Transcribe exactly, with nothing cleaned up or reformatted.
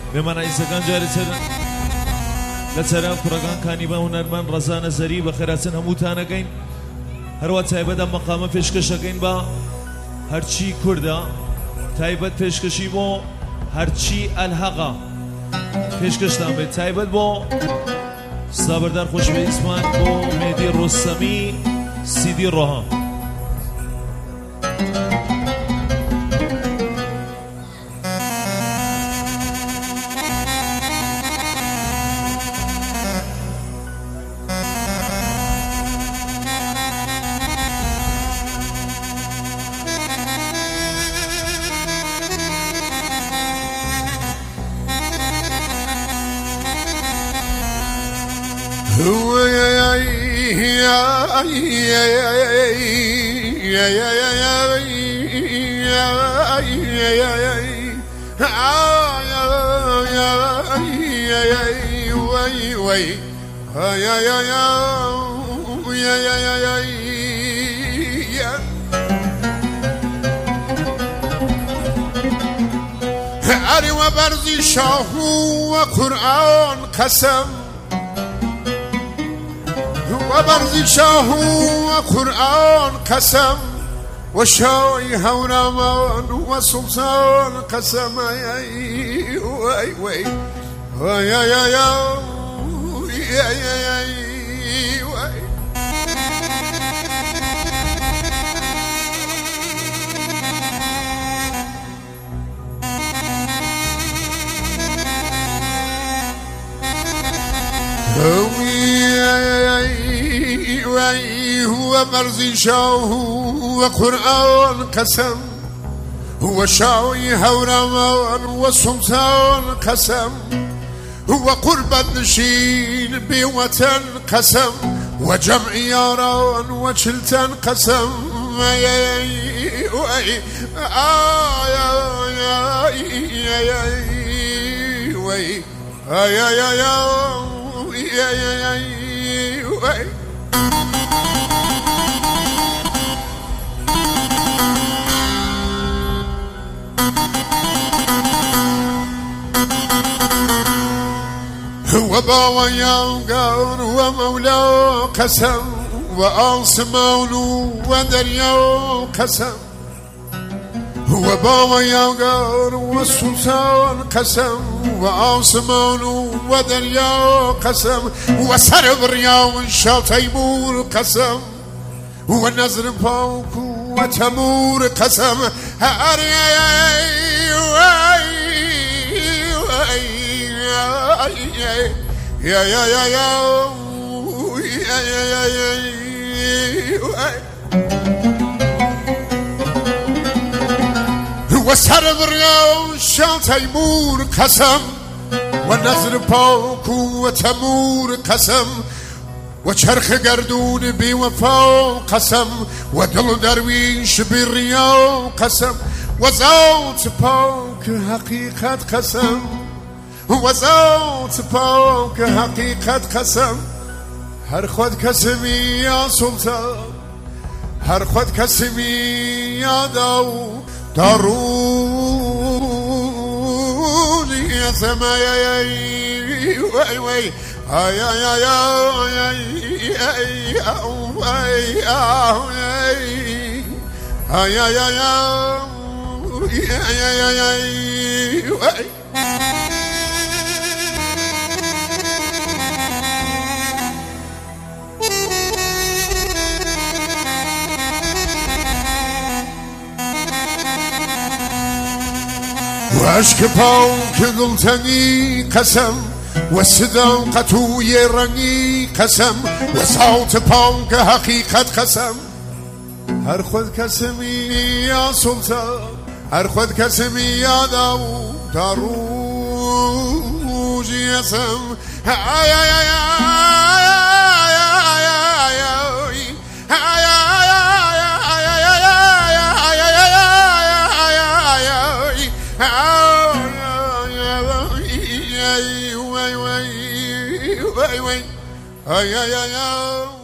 مێماناییزەکان جارێ چەر لە چەرا کوڕەکانکانی بە هونەرمەند ڕەزا نەزەری بەخێرهاتن هەمووتانەکەین هەروە تایبەت ئەم مەقامە پێشکەشەکەین بە هەرچی کووردە تایبەت پێشکەشی بۆ هەرچی ئەلهەقە پێشکەشتان بێت تایبەت بۆ سابەردار خۆشەویستمان بۆ مێدی ڕۆستەمی سیدی ڕۆها علی و برزی شاه و قرآن قسم و برزی شاه و قرآن قسم و شای هورامان و سلطان قسم وای وای وای وای وای هو مرزي شاه وقرآن قسم هو شاوي هورامان وسلطان قسم هو قربة نشين بوطن قسم وجمع ياران وشلتن قسم هو باويا وقار ومولى قسم وآسمان ودريا قسم هو باويا وقار والسلطان قسم وآسمان ودريا قسم وسرب ريا والشاطيمور قسم والنزر فوق وتمور قسم يا يا يا يا وسرب ريا والشاطيمور قسم والنزر فوق وتمور قسم وشرخ قردون بوفا قسم ودل درويش بالريا قسم وزوت فوق حقيقة قسم وزوت فوق حقيقة قسم هر خود كسمي يا سلطان هر خود كسمي يا داو دارون يا سمايا وي وي يا يا يا يا يا يا يا واشك باوك ذلتني قسم والصداقة يرني قسم وصوت باوك حقيقة قسم هر خود كسمي يا سلطان هر خود كسمي يا داو داروج يسم يا يا يا Ay, ay, ay, ay.